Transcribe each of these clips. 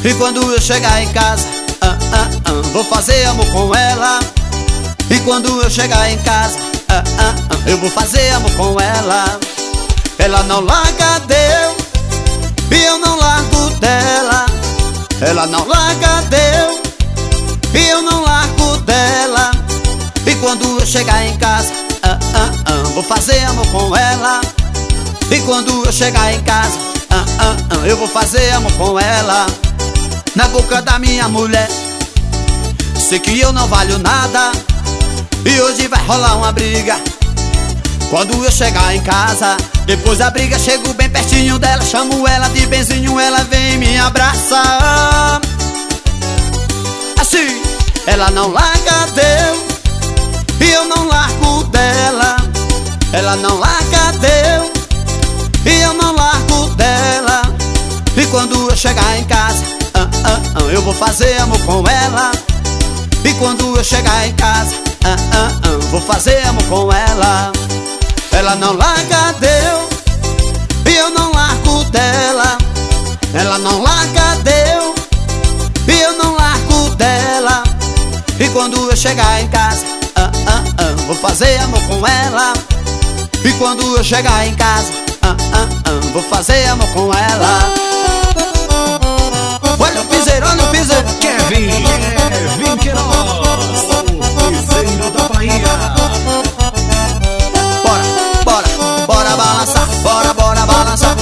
E quando eu chegar em casa, vou fazer amor com ela. E quando eu chegar em casa, eu vou fazer amor com ela. Ela não larga Deus e eu não largo dela. Ela não larga Deus e eu não largo dela. E quando eu chegar em casa, vou fazer amor com ela. E quando eu chegar em casa, eu vou fazer amor com ela. Na boca da minha mulher, sei que eu não valho nada. E hoje vai rolar uma briga quando eu chegar em casa. Depois da briga chego bem pertinho dela, chamo ela de benzinho, ela vem e me abraça. Assim, ela não larga Deus e eu não largo dela. Ela não larga Deus e eu não largo dela. E quando eu chegar em casa, eu vou fazer amor com ela. E quando eu chegar em casa, vou fazer amor com ela. Ela não larga Deus e eu não largo dela. Ela não larga Deus e eu não largo dela. E quando eu chegar em casa, vou fazer amor com ela. E quando eu chegar em casa, vou fazer amor com ela. Olha o piseiro, olha o piseiro. Kevin Queiroz, o piseiro da Bahia. Bora balançar, bora balançar.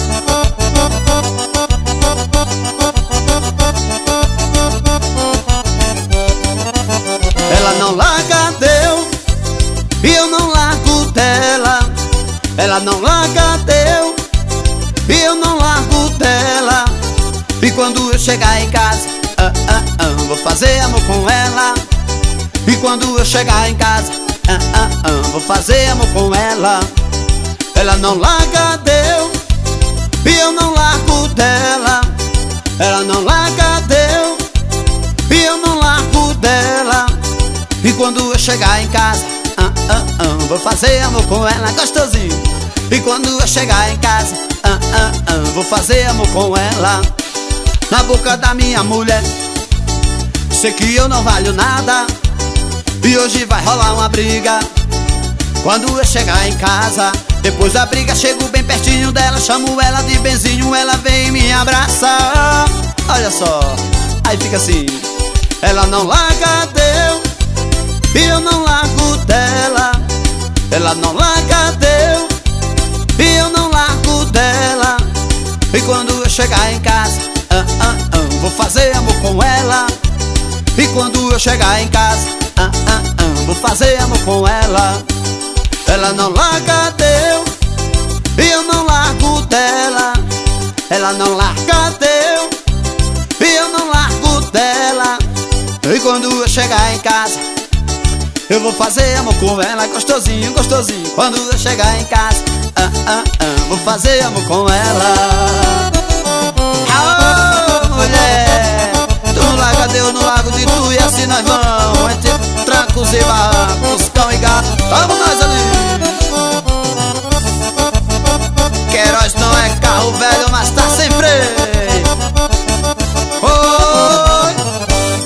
Ela não larga Deus e eu não largo dela. Ela não larga Deus e eu não largo dela. E quando eu chegar em casa, vou fazer amor com ela. E quando eu chegar em casa, vou fazer amor com ela. Ela não larga Deus e eu não largo dela. Ela não larga Deus e eu não largo dela. E quando eu chegar em casa, vou fazer amor com ela gostosinho. E quando eu chegar em casa, vou fazer amor com ela. Na boca da minha mulher, sei que eu não valho nada. E hoje vai rolar uma briga quando eu chegar em casa. Depois da briga chego bem pertinho dela, chamo ela de benzinho, ela vem e me abraça. Olha só, aí fica assim. Ela não larga Deus e eu não largo dela. Ela não larga Deus e eu não largo dela. E quando eu chegar em casa, vou fazer amor com ela. E quando eu chegar em casa, vou fazer amor com ela. Ela não larga Deus e eu não largo dela. Ela não larga Deus e eu não largo dela. E quando eu chegar em casa, eu vou fazer amor com ela gostosinho, gostosinho. Quando eu chegar em casa, vou fazer amor com ela. Aô, mulher, tu não larga Deus, não largo de tu. E assim nós vamos, entre trancos e barrancos.